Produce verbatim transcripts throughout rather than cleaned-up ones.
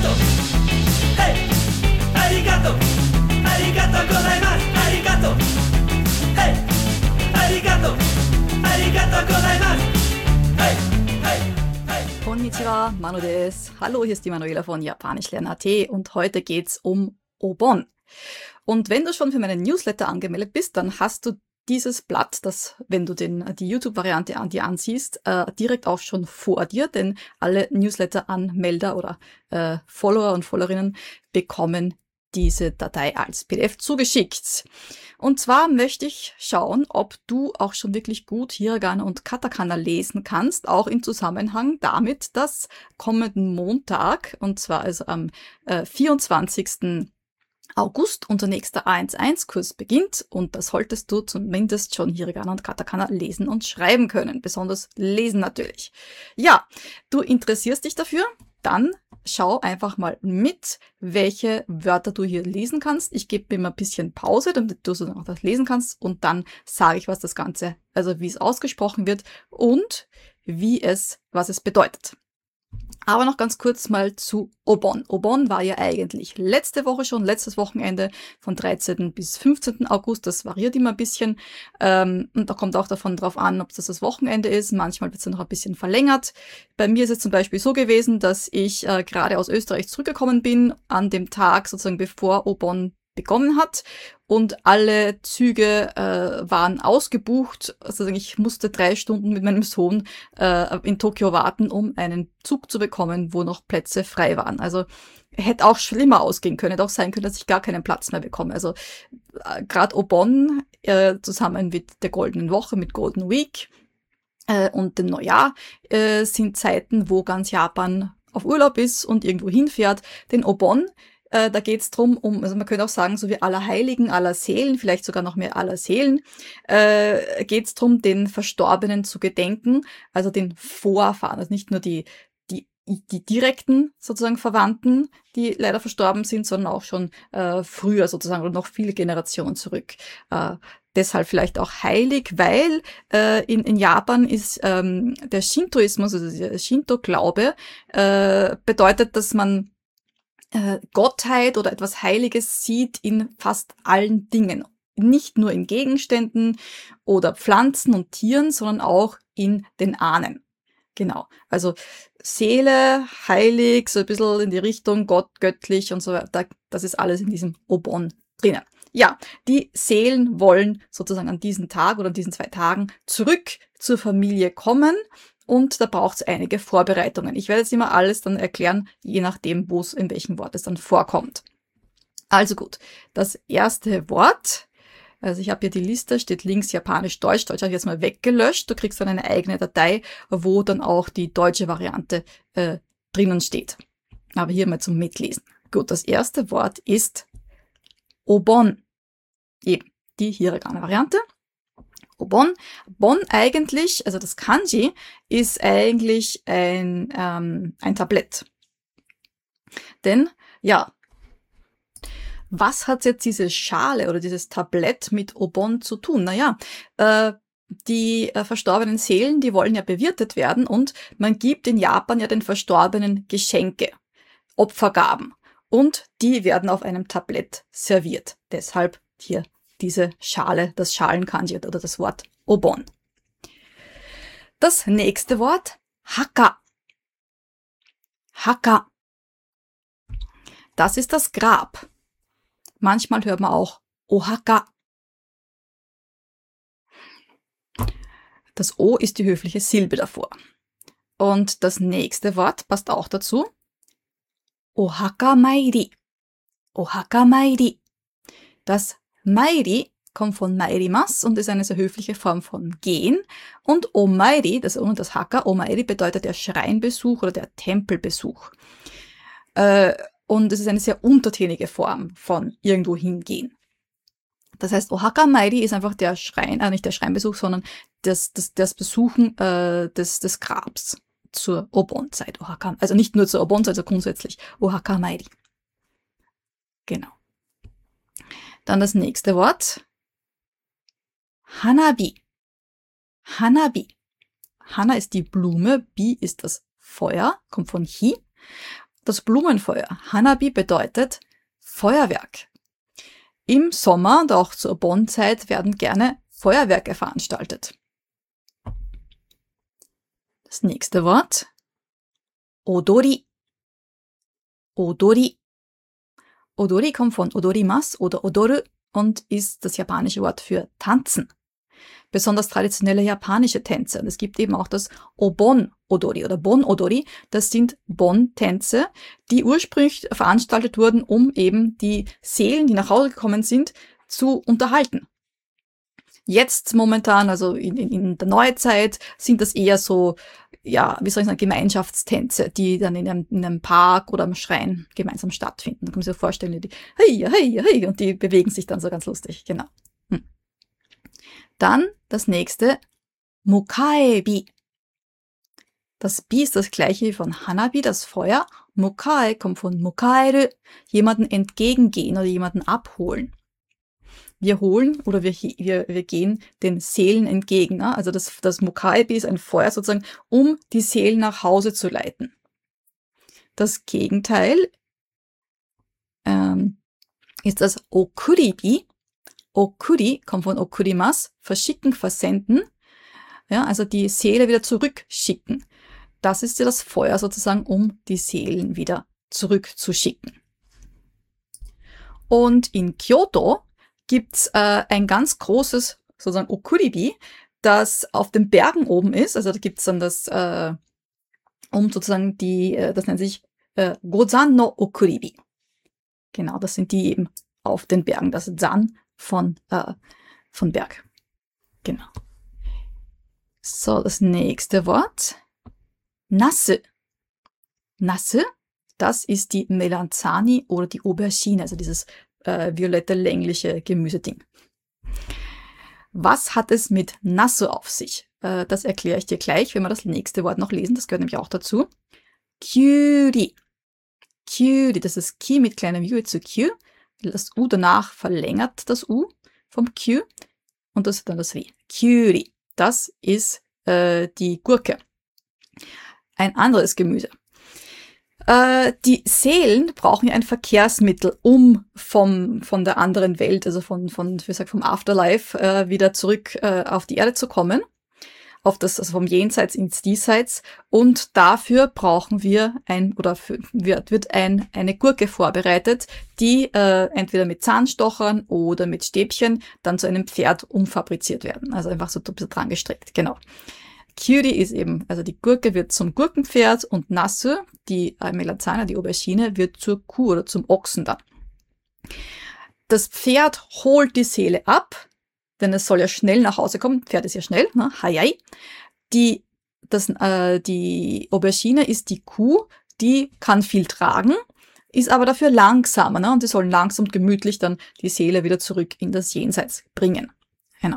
arigato. Hey, arigato. Arigato gozaimasu. Arigato. Hey, arigato. Arigato gozaimasu. Hey, hey, hey. Konnichiwa, Manu desu. Hallo, hier ist die Manuela von Japanischlernen.at und heute geht's um Obon. Und wenn du schon für meinen Newsletter angemeldet bist, dann hast du dieses Blatt, das, wenn du den, die YouTube-Variante an dir ansiehst, äh, direkt auch schon vor dir, denn alle Newsletter-Anmelder oder äh, Follower und Followerinnen bekommen diese Datei als P D F zugeschickt. Und zwar möchte ich schauen, ob du auch schon wirklich gut Hiragana und Katakana lesen kannst, auch im Zusammenhang damit, dass kommenden Montag, und zwar also am äh, vierundzwanzigsten August unser nächster A eins eins Kurs beginnt und da solltest du zumindest schon Hiragana und Katakana lesen und schreiben können, besonders lesen natürlich. Ja, du interessierst dich dafür? Dann schau einfach mal mit, welche Wörter du hier lesen kannst. Ich gebe mir mal ein bisschen Pause, damit du so noch das lesen kannst und dann sage ich, was das Ganze, also wie es ausgesprochen wird und wie es, was es bedeutet. Aber noch ganz kurz mal zu Obon. Obon war ja eigentlich letzte Woche schon, letztes Wochenende von dreizehnten bis fünfzehnten August. Das variiert immer ein bisschen. Ähm, und da kommt auch davon drauf an, ob das das Wochenende ist. Manchmal wird es dann noch ein bisschen verlängert. Bei mir ist es zum Beispiel so gewesen, dass ich äh, gerade aus Österreich zurückgekommen bin, an dem Tag sozusagen bevor Obon begonnen hat und alle Züge äh, waren ausgebucht. Also ich musste drei Stunden mit meinem Sohn äh, in Tokio warten, um einen Zug zu bekommen, wo noch Plätze frei waren. Also hätte auch schlimmer ausgehen können, hätte auch sein können, dass ich gar keinen Platz mehr bekomme. Also äh, gerade Obon äh, zusammen mit der Goldenen Woche, mit Golden Week äh, und dem Neujahr äh, sind Zeiten, wo ganz Japan auf Urlaub ist und irgendwo hinfährt. Den Obon, Äh, da geht's drum, um, also man könnte auch sagen, so wie Allerheiligen, aller Seelen, vielleicht sogar noch mehr aller Seelen, äh, geht's drum, den Verstorbenen zu gedenken, also den Vorfahren, also nicht nur die, die, die direkten sozusagen Verwandten, die leider verstorben sind, sondern auch schon äh, früher sozusagen oder noch viele Generationen zurück. Äh, deshalb vielleicht auch heilig, weil äh, in, in Japan ist ähm, der Shintoismus, also der Shinto-Glaube, äh, bedeutet, dass man Gottheit oder etwas Heiliges sieht in fast allen Dingen. Nicht nur in Gegenständen oder Pflanzen und Tieren, sondern auch in den Ahnen. Genau. Also Seele, heilig, so ein bisschen in die Richtung Gott, göttlich und so weiter. Das ist alles in diesem Obon drinnen. Ja, die Seelen wollen sozusagen an diesem Tag oder an diesen zwei Tagen zurück zur Familie kommen. Und da braucht es einige Vorbereitungen. Ich werde jetzt immer alles dann erklären, je nachdem, wo es in welchem Wort es dann vorkommt. Also gut, das erste Wort, also ich habe hier die Liste, steht links Japanisch, Deutsch. Deutsch habe ich jetzt mal weggelöscht. Du kriegst dann eine eigene Datei, wo dann auch die deutsche Variante äh, drinnen steht. Aber hier mal zum Mitlesen. Gut, das erste Wort ist Obon. Eben die Hiragana-Variante. Obon. Bon eigentlich, also das Kanji, ist eigentlich ein, ähm, ein Tablett. Denn, ja, was hat jetzt diese Schale oder dieses Tablett mit Obon zu tun? Naja, äh, die äh, verstorbenen Seelen, die wollen ja bewirtet werden und man gibt in Japan ja den Verstorbenen Geschenke, Opfergaben. Und die werden auf einem Tablett serviert. Deshalb hier diese Schale, das Schalen-Kanji oder das Wort Obon. Das nächste Wort, Haka. Haka. Das ist das Grab. Manchmal hört man auch Ohaka. Das O ist die höfliche Silbe davor. Und das nächste Wort passt auch dazu. Ohaka Mairi. Ohaka Mairi. Das Mairi kommt von Mairimas und ist eine sehr höfliche Form von gehen. Und Omairi, das und das Haka, Omairi bedeutet der Schreinbesuch oder der Tempelbesuch. Äh, und es ist eine sehr untertänige Form von irgendwo hingehen. Das heißt, Ohaka Mairi ist einfach der Schrein, äh, nicht der Schreinbesuch, sondern das, das, das Besuchen äh, des, des Grabs zur Obon-Zeit. Ohaka, also nicht nur zur Obon-Zeit, sondern grundsätzlich Ohaka Mairi. Genau. Dann das nächste Wort. Hanabi. Hanabi. Hana ist die Blume, Bi ist das Feuer, kommt von Hi. das Blumenfeuer. Hanabi bedeutet Feuerwerk. Im Sommer und auch zur Obon-Zeit werden gerne Feuerwerke veranstaltet. Das nächste Wort. Odori. Odori. Odori kommt von odorimasu oder odoru und ist das japanische Wort für tanzen. Besonders traditionelle japanische Tänze. Und es gibt eben auch das Obon-Odori oder Bon-Odori. Das sind Bon-Tänze, die ursprünglich veranstaltet wurden, um eben die Seelen, die nach Hause gekommen sind, zu unterhalten. Jetzt momentan, also in, in, in der Neuzeit, sind das eher so, ja, wie soll ich sagen, Gemeinschaftstänze, die dann in einem, in einem Park oder am Schrein gemeinsam stattfinden. Da kann man sich so vorstellen, die, hey, hey, hey, und die bewegen sich dann so ganz lustig, genau. Hm. Dann das nächste, Mukaebi. Das Bi ist das gleiche wie von Hanabi, das Feuer. Mukae kommt von Mukaeru, jemanden entgegengehen oder jemanden abholen. Wir holen oder wir, wir, wir gehen den Seelen entgegen. Ne? Also das, das Mukaebi ist ein Feuer sozusagen, um die Seelen nach Hause zu leiten. Das Gegenteil ähm, ist das Okuribi. Okuri kommt von okurimas, verschicken, versenden. Ja, also die Seele wieder zurückschicken. Das ist ja das Feuer sozusagen, um die Seelen wieder zurückzuschicken. Und in Kyoto gibt's äh, ein ganz großes, sozusagen Okuribi, das auf den Bergen oben ist. Also da gibt's dann das, äh, um sozusagen die, äh, das nennt sich äh, Gozan no Okuribi. Genau, das sind die eben auf den Bergen. Das ist Zan von, äh, von Berg. Genau. So, das nächste Wort. Nasu. Nasu, das ist die Melanzani oder die Aubergine, also dieses äh, violette, längliche Gemüseding. Was hat es mit Nasu auf sich? Äh, das erkläre ich dir gleich, wenn wir das nächste Wort noch lesen. Das gehört nämlich auch dazu. Kyuri. Kyuri, das ist Ki mit kleinem U zu Q. Das U danach verlängert das U vom Q und das ist dann das W. Kyuri, das ist äh, die Gurke. Ein anderes Gemüse. Äh, die Seelen brauchen ja ein Verkehrsmittel, um vom, von der anderen Welt, also von, von, wie gesagt, vom Afterlife, äh, wieder zurück äh, auf die Erde zu kommen. Auf das, also vom Jenseits ins Diesseits. Und dafür brauchen wir ein, oder für, wird, wird ein, eine Gurke vorbereitet, die äh, entweder mit Zahnstochern oder mit Stäbchen dann zu einem Pferd umfabriziert werden. Also einfach so ein bisschen dran gestrickt, genau. Kyuri ist eben, also die Gurke wird zum Gurkenpferd und Nasu, die äh, Melanzana, die Aubergine, wird zur Kuh oder zum Ochsen dann. Das Pferd holt die Seele ab, denn es soll ja schnell nach Hause kommen. Pferd ist ja schnell, ne? Hayai. Die, das, äh, die Aubergine ist die Kuh, die kann viel tragen, ist aber dafür langsamer, ne? Und die sollen langsam und gemütlich dann die Seele wieder zurück in das Jenseits bringen. Genau.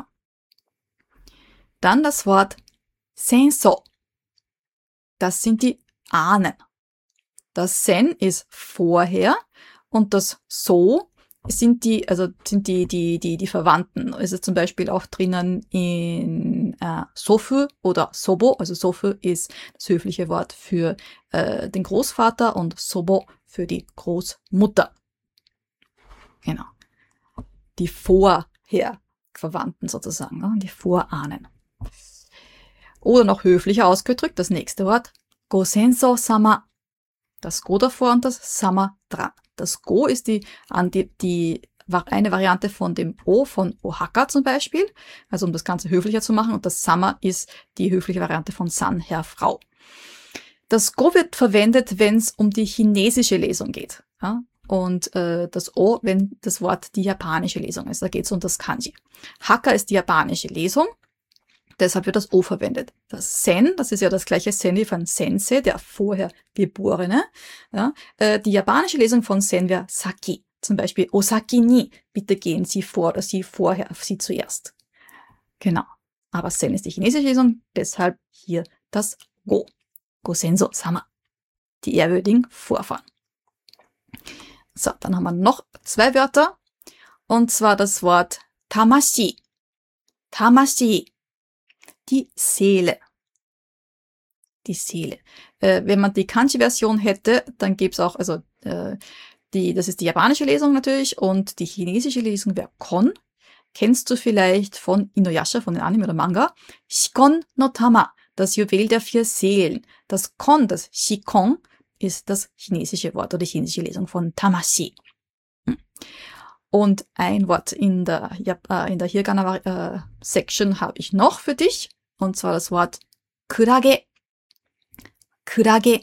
Dann das Wort Senso. Das sind die Ahnen. Das Sen ist vorher und das So sind die, also sind die, die, die, die Verwandten. Es ist zum Beispiel auch drinnen in äh, Sofu oder Sobo. Also Sofu ist das höfliche Wort für äh, den Großvater und Sobo für die Großmutter. Genau. Die vorher Verwandten sozusagen, ne? Die Vorahnen. Oder noch höflicher ausgedrückt, das nächste Wort, Gosenso-sama. Das Go davor und das Sama dran. Das Go ist die, die, die eine Variante von dem O von Ohaka zum Beispiel, also um das Ganze höflicher zu machen. Und das Sama ist die höfliche Variante von San, Herr, Frau. Das Go wird verwendet, wenn es um die chinesische Lesung geht. Ja? Und äh, das O, wenn das Wort die japanische Lesung ist. Da geht es um das Kanji. Haka ist die japanische Lesung. Deshalb wird das O verwendet. Das Sen, das ist ja das gleiche Sen wie von Sensei, der vorher Geborene. Ja, äh, die japanische Lesung von Sen wäre Saki. Zum Beispiel Osaki ni, bitte gehen Sie vor oder Sie vorher, Sie zuerst. Genau. Aber Sen ist die chinesische Lesung, deshalb hier das Go. Gosenso sama. Die ehrwürdigen Vorfahren. So, dann haben wir noch zwei Wörter. Und zwar das Wort Tamashi. Tamashi. Die Seele. Die Seele. äh, wenn man die Kanji-Version hätte, dann gäbe es auch, also äh, die, das ist die japanische Lesung natürlich und die chinesische Lesung wäre Kon. Kennst du vielleicht von Inuyasha, von den Anime oder Manga? Shikon no Tama, das Juwel der vier Seelen. Das Kon, das Shikon, ist das chinesische Wort oder die chinesische Lesung von Tamashi. Und ein Wort in der, äh, in der Hiragana-Section äh, habe ich noch für dich, und zwar das Wort Kurage. Kurage.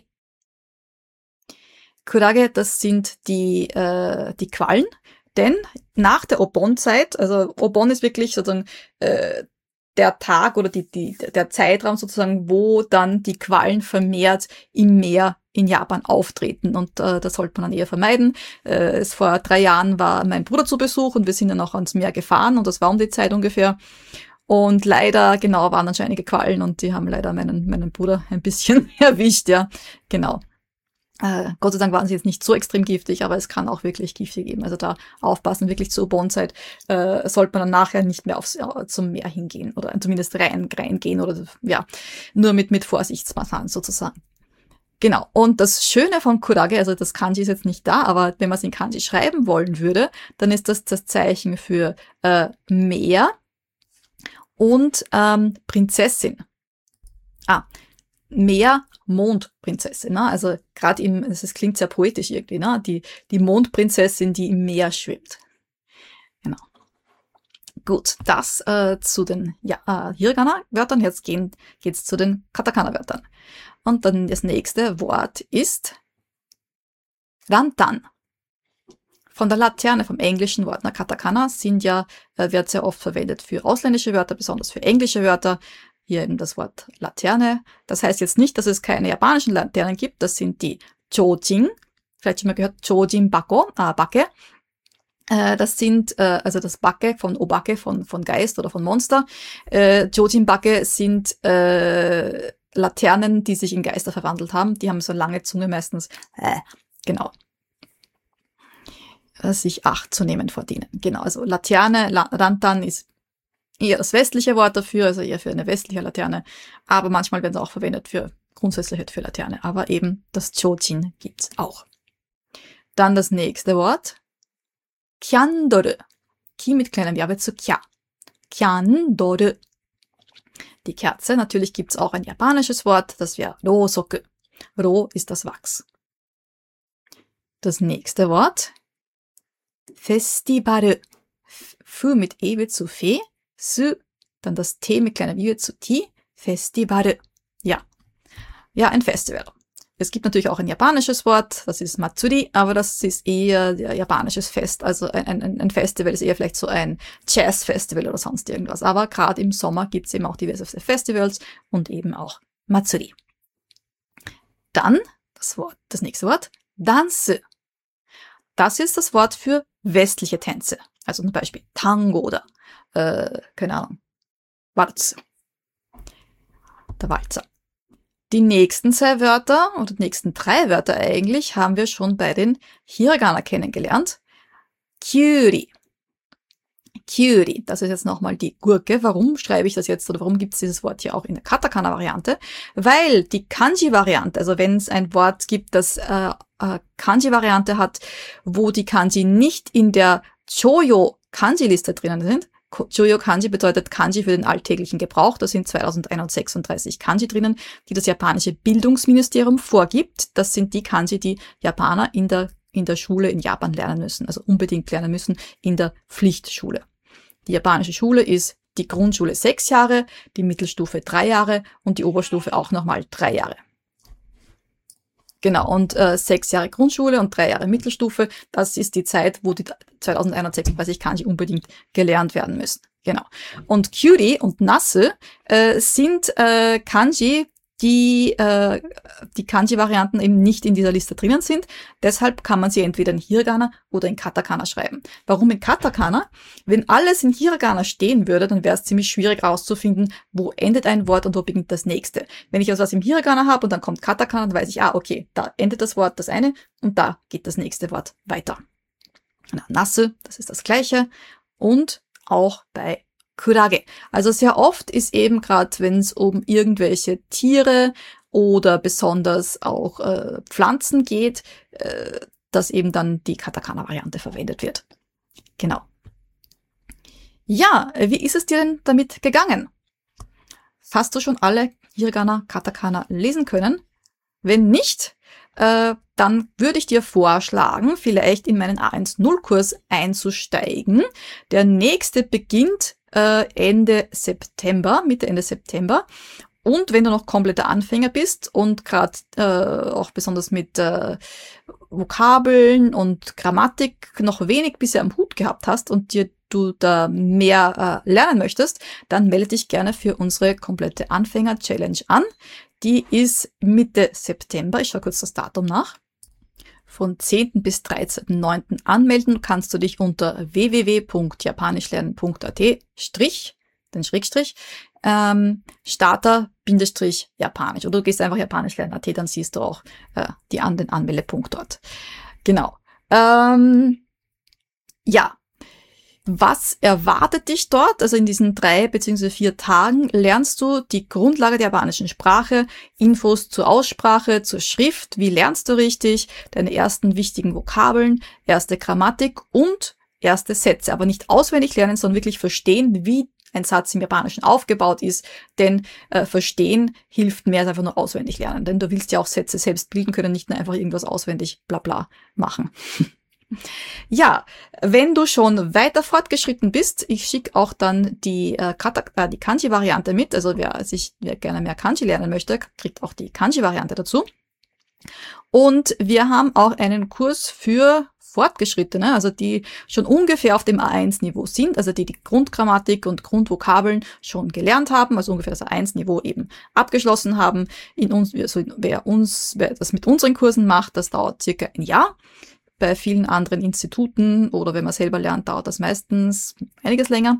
Kurage, das sind die, äh, die Quallen, denn nach der Obon-Zeit, also Obon ist wirklich sozusagen äh, der Tag oder die, die, der Zeitraum sozusagen, wo dann die Quallen vermehrt im Meer in Japan auftreten, und äh, das sollte man dann eher vermeiden. Äh, es vor drei Jahren war mein Bruder zu Besuch und wir sind dann auch ans Meer gefahren und das war um die Zeit ungefähr. Und leider, genau, waren dann schon einige Quallen und die haben leider meinen, meinen Bruder ein bisschen erwischt, ja, genau. Äh, Gott sei Dank waren sie jetzt nicht so extrem giftig, aber es kann auch wirklich giftig geben. Also da aufpassen, wirklich zur Obon-Zeit äh, sollte man dann nachher nicht mehr aufs, äh, zum Meer hingehen oder zumindest rein, reingehen oder ja, nur mit, mit Vorsichtsmaßnahmen sozusagen. Genau, und das Schöne von Kurage, also das Kanji ist jetzt nicht da, aber wenn man es in Kanji schreiben wollen würde, dann ist das das Zeichen für äh, Meer und ähm, Prinzessin. Ah, Meer, Mondprinzessin, ne? Also gerade im, es klingt sehr poetisch irgendwie, ne? Die, die Mondprinzessin, die im Meer schwimmt. Genau. Gut, das äh, zu den ja, äh, Hiragana-Wörtern. Jetzt gehen, geht's zu den Katakana-Wörtern. Und dann das nächste Wort ist Rantan. Von der Laterne, vom englischen Wort. Na, Katakana sind ja, äh, wird sehr oft verwendet für ausländische Wörter, besonders für englische Wörter. Hier eben das Wort Laterne. Das heißt jetzt nicht, dass es keine japanischen Laternen gibt. Das sind die Chojin. Vielleicht schon mal gehört, Chojin Bako, äh, Bake. Äh, das sind, äh, also das Bake von Obake, von, von Geist oder von Monster. Äh, Chojin Bake sind, äh, Laternen, die sich in Geister verwandelt haben. Die haben so lange Zunge meistens. Äh, genau. Sich Acht zu nehmen vor denen. Genau, also Laterne, La Rantan ist eher das westliche Wort dafür, also eher für eine westliche Laterne. Aber manchmal werden sie auch verwendet für, grundsätzlich halt für Laterne. Aber eben das Chojin gibt's auch. Dann das nächste Wort. Kyandoru. Ki mit kleinem Ja wird zu Kya. Kyandoru. Die Kerze, natürlich gibt's auch ein japanisches Wort, das wäre Rosoku. Ro ist das Wachs. Das nächste Wort. Festival. Fu mit E wird zu Fe. Su, dann das T mit kleinem I wird zu Ti. Festival. Ja. Ja, ein Festival. Es gibt natürlich auch ein japanisches Wort, das ist Matsuri, aber das ist eher ein japanisches Fest. Also ein, ein, ein Festival ist eher vielleicht so ein Jazz-Festival oder sonst irgendwas. Aber gerade im Sommer gibt es eben auch diverse Festivals und eben auch Matsuri. Dann das Wort, das nächste Wort, Dance. Das ist das Wort für westliche Tänze. Also zum Beispiel Tango oder, äh, keine Ahnung, Walz. Der Walzer. Die nächsten zwei Wörter, oder die nächsten drei Wörter eigentlich, haben wir schon bei den Hiragana kennengelernt. Kyuri. Kyuri, das ist jetzt nochmal die Gurke. Warum schreibe ich das jetzt, oder warum gibt es dieses Wort hier auch in der Katakana-Variante? Weil die Kanji-Variante, also wenn es ein Wort gibt, das äh, äh, Kanji-Variante hat, wo die Kanji nicht in der Choyo-Kanji-Liste drinnen sind. Choyo Kanji bedeutet Kanji für den alltäglichen Gebrauch. Da sind zweitausendeinhundertsechsunddreißig Kanji drinnen, die das japanische Bildungsministerium vorgibt. Das sind die Kanji, die Japaner in der, in der Schule in Japan lernen müssen, also unbedingt lernen müssen in der Pflichtschule. Die japanische Schule ist die Grundschule sechs Jahre, die Mittelstufe drei Jahre und die Oberstufe auch nochmal drei Jahre. Genau, und äh, sechs Jahre Grundschule und drei Jahre Mittelstufe, das ist die Zeit, wo die zweitausendeinhundertsechsunddreißig Kanji unbedingt gelernt werden müssen. Genau. Und Kyuri und Nasse äh, sind äh, Kanji, die äh, die Kanji-Varianten eben nicht in dieser Liste drinnen sind. Deshalb kann man sie entweder in Hiragana oder in Katakana schreiben. Warum in Katakana? Wenn alles in Hiragana stehen würde, dann wäre es ziemlich schwierig herauszufinden, wo endet ein Wort und wo beginnt das nächste. Wenn ich also was im Hiragana habe und dann kommt Katakana, dann weiß ich, ah, okay, da endet das Wort das eine und da geht das nächste Wort weiter. Na, Nasse, das ist das Gleiche. Und auch bei Kurage. Also sehr oft ist eben gerade, wenn es um irgendwelche Tiere oder besonders auch äh, Pflanzen geht, äh, dass eben dann die Katakana-Variante verwendet wird. Genau. Ja, wie ist es dir denn damit gegangen? Hast du schon alle Hiragana, Katakana lesen können? Wenn nicht, äh, dann würde ich dir vorschlagen, vielleicht in meinen A eins null Kurs einzusteigen. Der nächste beginnt äh, Ende September, Mitte Ende September. Und wenn du noch kompletter Anfänger bist und gerade äh, auch besonders mit äh, Vokabeln und Grammatik noch wenig bisher am Hut gehabt hast und dir du da mehr äh, lernen möchtest, dann melde dich gerne für unsere komplette Anfänger-Challenge an. Die ist Mitte September. Ich schaue kurz das Datum nach. Von zehnten bis dreizehnten neunten anmelden kannst du dich unter w w w punkt japanischlernen punkt a t strich, den Schrägstrich, ähm, Starter-Japanisch. Oder du gehst einfach japanisch lernen punkt a t, dann siehst du auch äh, die an den Anmeldepunkt dort. Genau. Ähm, ja. Was erwartet dich dort? Also in diesen drei bzw. vier Tagen lernst du die Grundlage der japanischen Sprache, Infos zur Aussprache, zur Schrift, wie lernst du richtig, deine ersten wichtigen Vokabeln, erste Grammatik und erste Sätze. Aber nicht auswendig lernen, sondern wirklich verstehen, wie ein Satz im Japanischen aufgebaut ist. Denn äh, verstehen hilft mehr als einfach nur auswendig lernen. Denn du willst ja auch Sätze selbst bilden können, nicht nur einfach irgendwas auswendig bla bla machen. Ja, wenn du schon weiter fortgeschritten bist, ich schicke auch dann die, äh, Kata, äh, die Kanji-Variante mit. Also wer sich wer gerne mehr Kanji lernen möchte, kriegt auch die Kanji-Variante dazu. Und wir haben auch einen Kurs für Fortgeschrittene, also die schon ungefähr auf dem A eins Niveau sind, also die die Grundgrammatik und Grundvokabeln schon gelernt haben, also ungefähr das A eins Niveau eben abgeschlossen haben. In uns, also wer uns, wer das mit unseren Kursen macht, das dauert circa ein Jahr. Bei vielen anderen Instituten oder wenn man selber lernt, dauert das meistens einiges länger.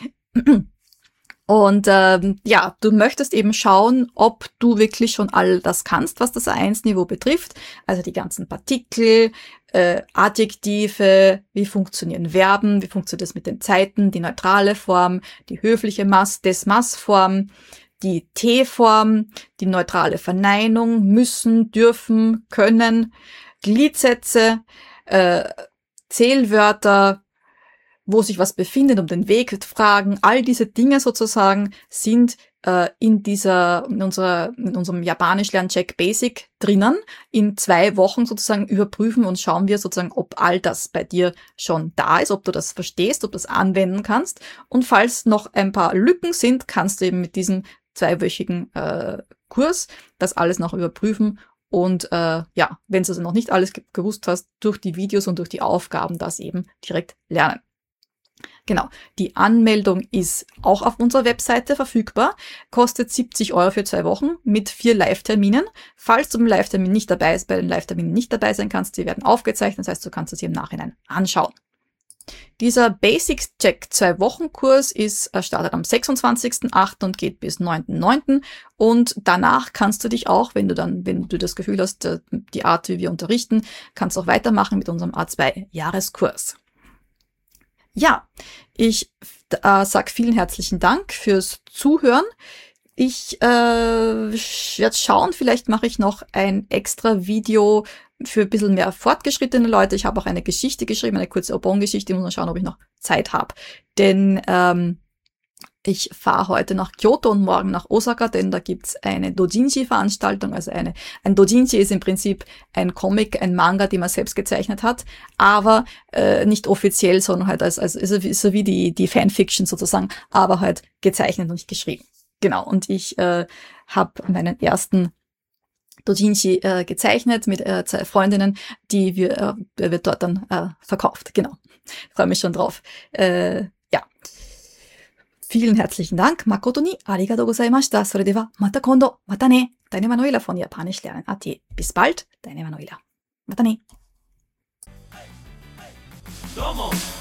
Und ähm, ja, du möchtest eben schauen, ob du wirklich schon all das kannst, was das A eins Niveau betrifft. Also die ganzen Partikel, äh, Adjektive, wie funktionieren Verben, wie funktioniert das mit den Zeiten, die neutrale Form, die höfliche Mass, des Mass-Form, die T-Form, die neutrale Verneinung, müssen, dürfen, können, Gliedsätze, äh, Zählwörter, wo sich was befindet, um den Weg fragen, all diese Dinge sozusagen sind äh, in dieser, in unserer, in unserem Japanisch-Lern-Check Basic drinnen. In zwei Wochen sozusagen überprüfen und schauen wir sozusagen, ob all das bei dir schon da ist, ob du das verstehst, ob du das anwenden kannst. Und falls noch ein paar Lücken sind, kannst du eben mit diesem zweiwöchigen äh, Kurs das alles noch überprüfen. Und äh, ja, wenn du also noch nicht alles ge- gewusst hast, durch die Videos und durch die Aufgaben das eben direkt lernen. Genau, die Anmeldung ist auch auf unserer Webseite verfügbar, kostet siebzig Euro für zwei Wochen mit vier Live-Terminen. Falls du beim Live-Termin nicht dabei ist, bei den Live-Terminen nicht dabei sein kannst, die werden aufgezeichnet, das heißt, du kannst es dir im Nachhinein anschauen. Dieser Basics-Check zwei-Wochen-Kurs ist startet am sechsundzwanzigsten achten und geht bis neunten neunten und danach kannst du dich auch, wenn du dann, wenn du das Gefühl hast, die Art, wie wir unterrichten, kannst auch weitermachen mit unserem A zwei Jahreskurs. Ja, ich äh, sag vielen herzlichen Dank fürs Zuhören. Ich äh, werde schauen, vielleicht mache ich noch ein extra Video für ein bisschen mehr fortgeschrittene Leute. Ich habe auch eine Geschichte geschrieben, eine kurze Obon-Geschichte. Ich muss mal schauen, ob ich noch Zeit habe. Denn ähm, ich fahre heute nach Kyoto und morgen nach Osaka, denn da gibt's eine Dojinshi-Veranstaltung. Also eine ein Dojinshi ist im Prinzip ein Comic, ein Manga, den man selbst gezeichnet hat, aber äh, nicht offiziell, sondern halt als, als ist so wie die die Fanfiction sozusagen, aber halt gezeichnet und nicht geschrieben. Genau, und ich äh, habe meinen ersten Dojinshi äh, gezeichnet mit äh, zwei Freundinnen, die wir, äh, der wird dort dann äh, verkauft. Genau, freue mich schon drauf. Äh, ja, vielen herzlichen Dank. Makoto ni arigatou gozaimashita. Sore de wa mata kondo. Mata ne. Deine Manuela von Japanisch lernen punkt a t. Bis bald, deine Manuela. Mata ne. Domo.